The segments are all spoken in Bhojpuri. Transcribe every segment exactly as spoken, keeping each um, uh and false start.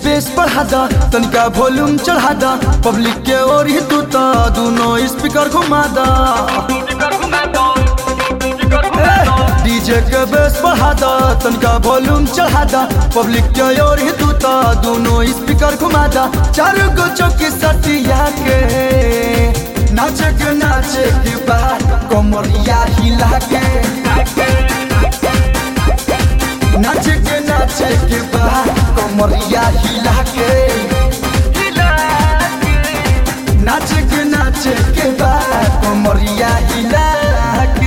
बेस बढ़ा दा तनिका वॉल्यूम चढ़ा दा पब्लिक के ओर ही तू ता दोनों स्पीकर घुमा दा डीजे के बेस बढ़ा दा तनिका वॉल्यूम चढ़ा दा पब्लिक के ओर ही तू ता दोनों स्पीकर घुमा दा चारों को चौकी सटिया के नाचे के नाचे के बाद कमरिया हिला के नाचे के नाचे के बाद कमरिया हिला के नाचे के नाचे के बाद कमरिया हिला के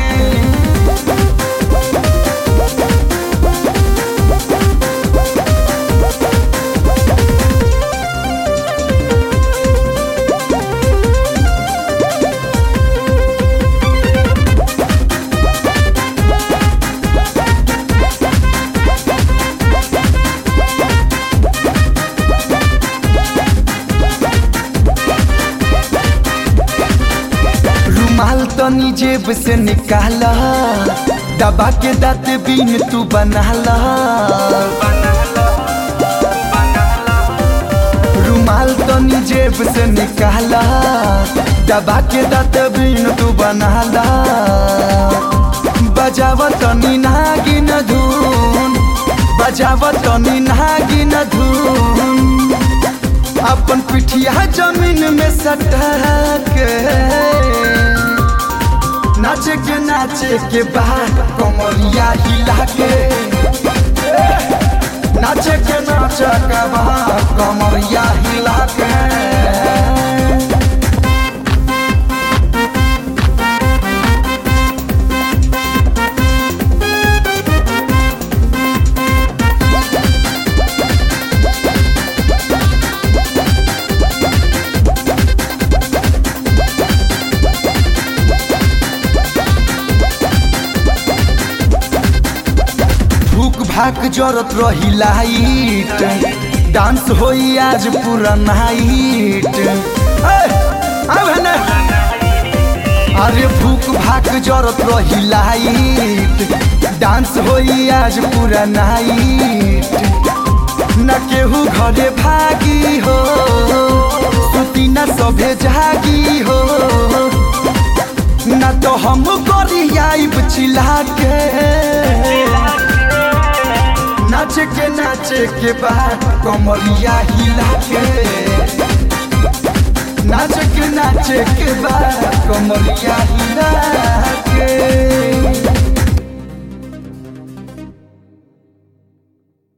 माल तनी जेब से निकाला दबा के दाँत बीन तू बनाला रुमाल तनी जेब से निकाला दबा के दाँत बीन तू बनाला बजावा तनी नागिन धुन बजावा तनी नागिन धुन अपन पिठिया जमीन में सटा के नाचे के नाचे के बाद कमरिया हिला के नाचे के नाचे के बाद कमरिया हिला के भाग जरत रही लाइट डांस होई आज पूरा नाइट अरे भूख भाग जरत रही लाइट डांस होई आज पूरा नाइट न केहू घरे भागी हो सुती न सभे जागी हो न तो हम करी आइब चिल्ला के नाचे के नाचे के बाद कमरिया हिला के नाचे के नाचे के बाद कमरिया हिला के